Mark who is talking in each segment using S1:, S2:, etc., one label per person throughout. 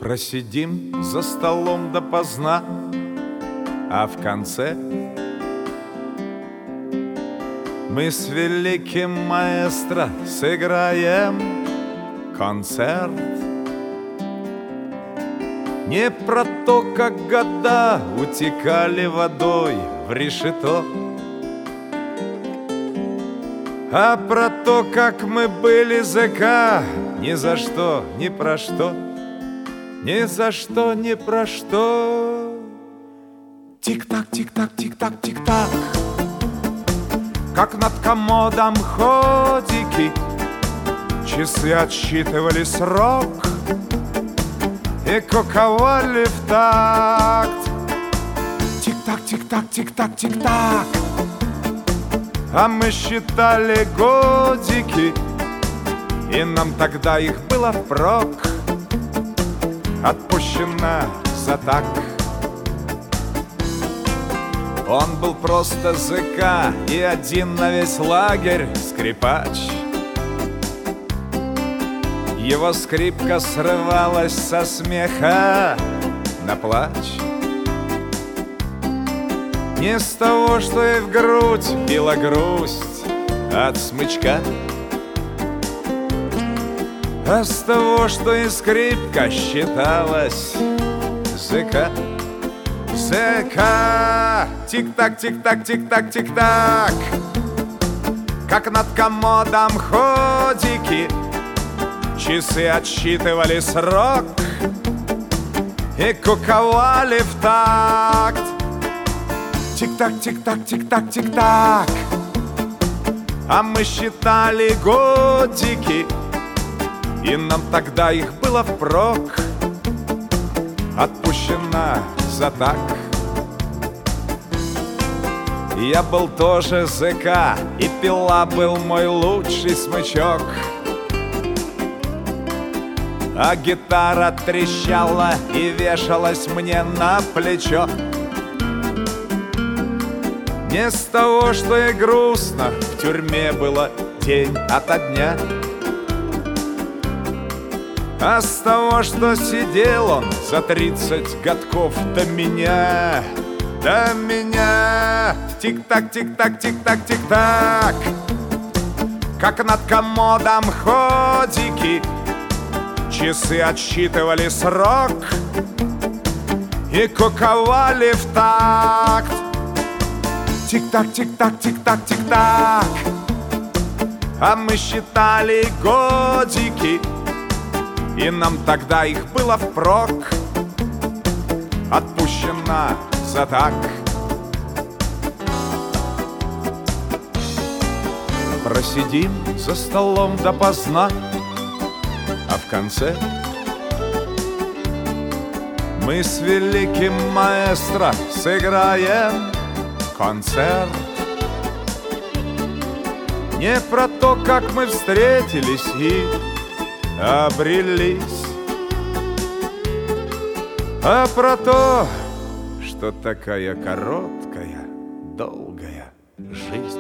S1: Просидим за столом допоздна, а в конце мы с великим маэстро сыграем концерт. Не про то, как года утекали водой в решето, а про то, как мы были ЗК. Ни за что, ни про что, ни за что, ни про что. Тик-так, тик-так, тик-так, тик-так, как над комодом ходики, часы отсчитывали срок и куковали в такт. Тик-так, тик-так, тик-так, тик-так, а мы считали годики, и нам тогда их было впрок. Отпущено за так. Он был просто ЗК и один на весь лагерь скрипач. Его скрипка срывалась со смеха на плач. Не с того, что и в грудь била грусть от смычка, а с того, что и скрипка считалась ЗК. ЗК. Тик-так, тик-так, тик-так, тик-так, как над комодом ходики, часы отсчитывали срок и куковали в такт. Тик-так, тик-так, тик-так, тик-так, а мы считали годики, и нам тогда их было впрок. Отпущено за так. Я был тоже ЗК, и пила был мой лучший смычок, а гитара трещала и вешалась мне на плечо. Не с того, что и грустно в тюрьме было день ото дня, а с того, что сидел он за 30 годков до меня. До меня. Тик-так, тик-так, тик-так, тик-так, как над комодом ходики, часы отсчитывали срок и куковали в такт. Тик-так, тик-так, тик-так, тик-так, а мы считали годики, и нам тогда их было впрок. Отпущено за так. Просидим за столом допоздна, а в конце мы с великим маэстро сыграем концерт. Не про то, как мы встретились и обрелись, а про то, что такая короткая, долгая жизнь.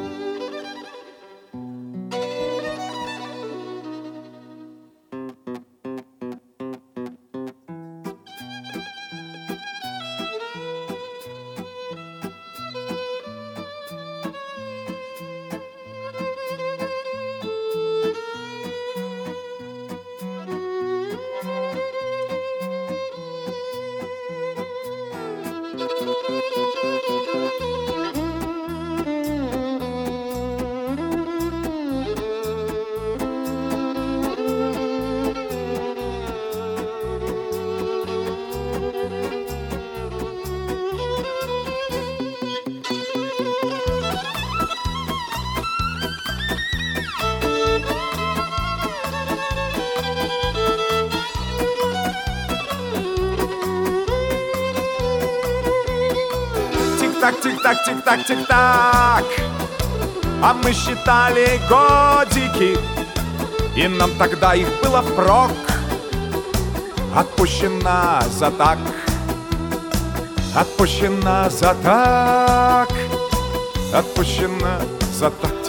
S1: Тик-так, тик-так, тик-так, тик-так, а мы считали годики, и нам тогда их было впрок. Отпущено за так. Отпущено за так. Отпущено за так.